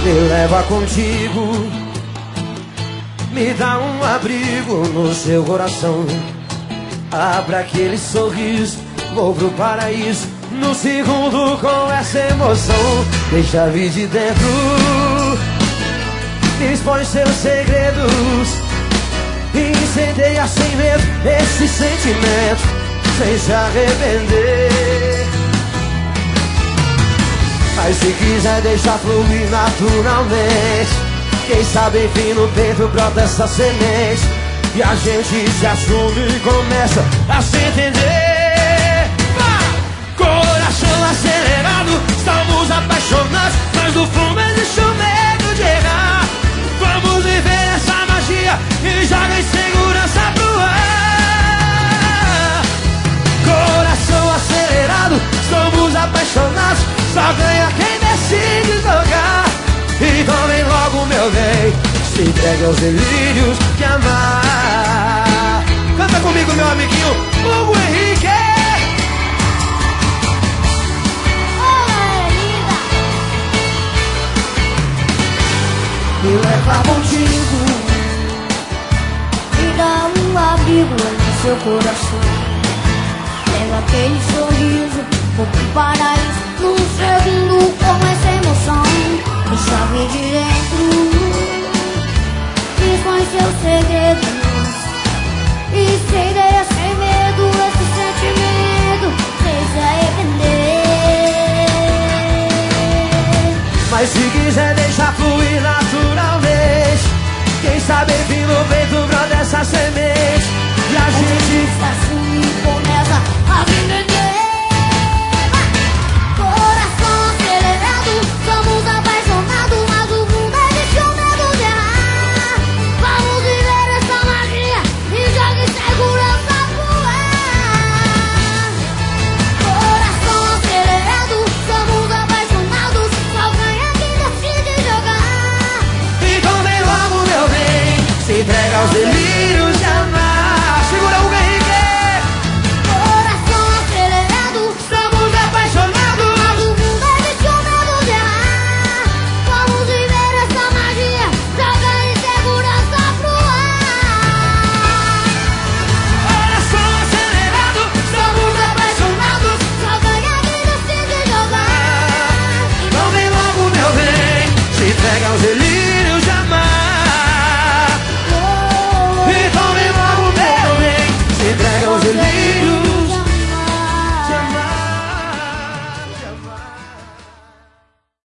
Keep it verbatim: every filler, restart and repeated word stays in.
Me leva contigo, me dá um abrigo no seu coração. Abra aquele sorriso, vou pro paraíso no segundo com essa emoção. Deixa vir de dentro, expõe seus segredos, incendeia sem medo esse sentimento, sem se arrepender. Mas se quiser deixar fluir naturalmente, quem sabe enfim no peito brota essa semente, e a gente se assume e começa a se entender. Coração acelerado, estamos apaixonados, mas no fundo existe o medo de errar. Vamos viver essa magia e joga insegurança pro ar. Coração acelerado, estamos apaixonados, só ganha quem decide jogar. Então vem logo, meu bem, se entregue aos delírios de amar. Canta comigo, meu amiguinho Hugo Henrique. Me leva contigo, me dá um abrigo no seu coração. Leva aquele sorriso, vou pro paraíso num segundo com essa emoção. Deixa vir de dentro, expõe seu segredo